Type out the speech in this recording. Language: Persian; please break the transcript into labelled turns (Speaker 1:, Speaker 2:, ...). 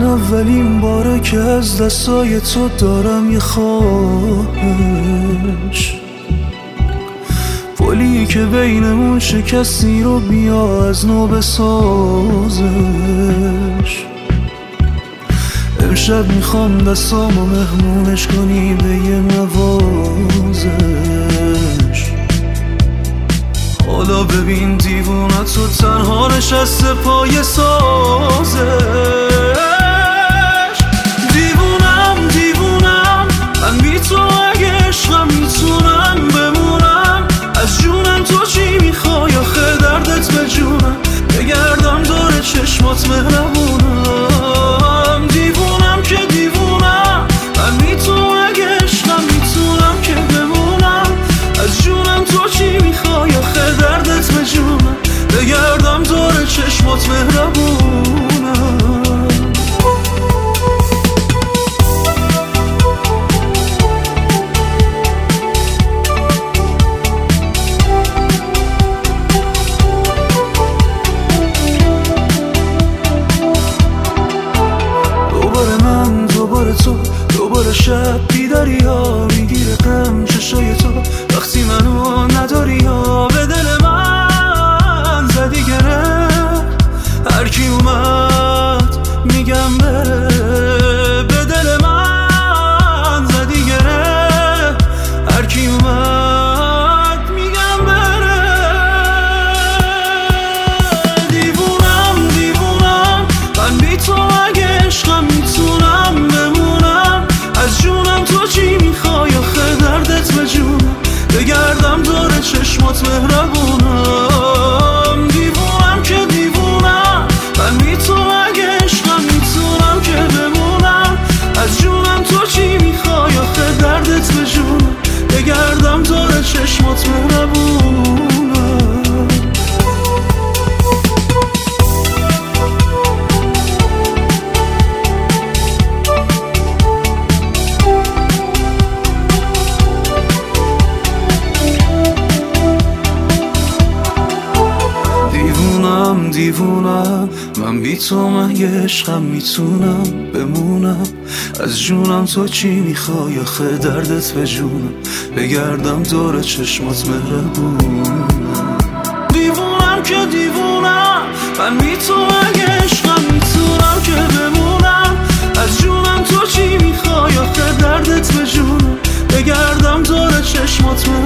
Speaker 1: اولین باره که از دستای تو دارم یه خواهش، پلی که بینمون شکستی رو بیا از نو بسازش. امشب میخوام دستامو مهمونش کنی به یه نوازش. حالا ببین دیوونه تو تنها نشسته پای سازش. دیوونم دیوونم من بی تو اگه عشقم میتونم بمونم. از جونم تو چی میخوای آخه دردت به جونم، بگردم دور چشمات مهربونم. دیوونم که دیوونم من بی تو اگه عشقم میتونم که بمونم. از جونم تو چی میخوای آخه دردت به جونم، بگردم دور چشمات مهربونم. دوباره تو دوباره شب بیداری ها میگیره غم چشای تو وقتی منو نداری ها. به دل من زدی گره هر کی اومد میگم بره. به دل من زدی گره هر کی اومد میگم بره. دیوونم دیوونم من بی تو اگه عشقم میتونم بمونم. از جونم تو چی میخوای آخه دردت به جونم، بگردم دور چشمات مهربونم. دیوونم که دیوونم من بی تو اگه عشقم میتونم که بمونم. از جونم تو چی میخوای آخه دردت به جونم، بگردم دور چشمات مهربونم. دیوونم من بی تو من یه عشقم میتونم بمونم. از جونم تو چی میخوای آخه دردت به جونم، بگردم دور چشمات مهربونم. دیوونم که دیوونم من بی تو اگه عشقم میتونم که بمونم. از جونم تو چی میخوای آخه دردت به جونم، بگردم دور چشمات مهربونم.